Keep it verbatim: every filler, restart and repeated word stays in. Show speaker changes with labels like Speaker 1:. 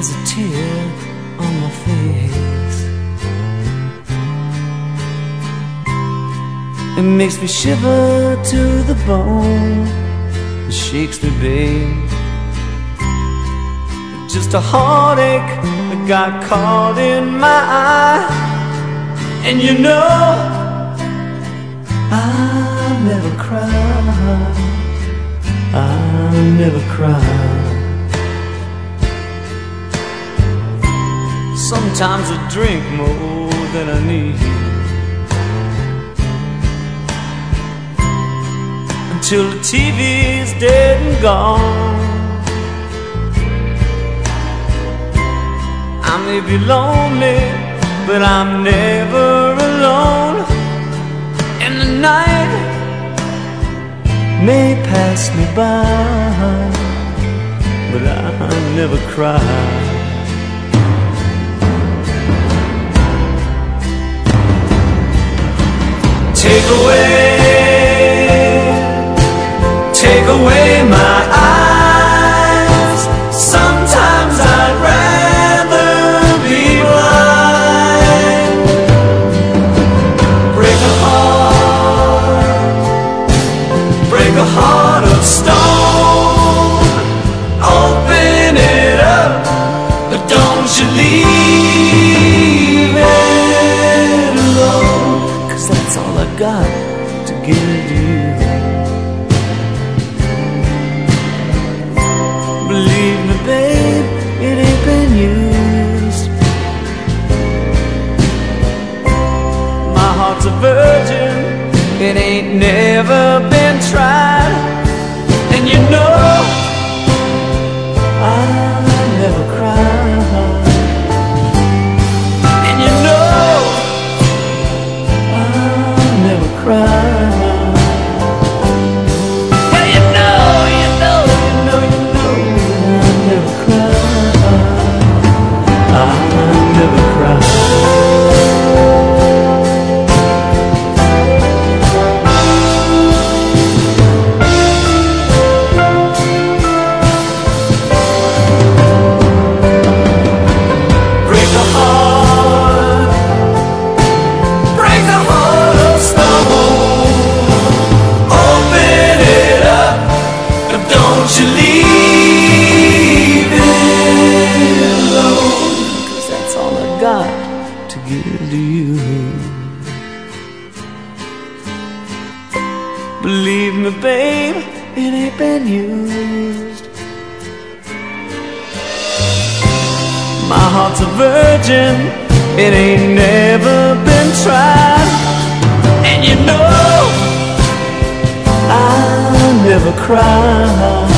Speaker 1: There's a tear on my face. It makes me shiver to the bone. It shakes me, babe. Just a heartache that got caught in my eye. And you know I never cry, I never cry. Sometimes I drink more than I need, until the T V's dead and gone. I may be lonely, but I'm never alone. And the night may pass me by, but I never cry. Take away, take away my eyes. Sometimes I'd rather be blind. Break a heart, break a heart of stone. Open it up, but don't you leave it alone. 'Cause that's all I got to give you. Believe me, babe, it ain't been used. My heart's a virgin, it ain't never been tried. And you know I never cry. And you know I never cry. Don't you leave it alone, 'cause that's all I got to give to you. Believe me, babe, it ain't been used. My heart's a virgin, it ain't never been tried. And you know I never cry.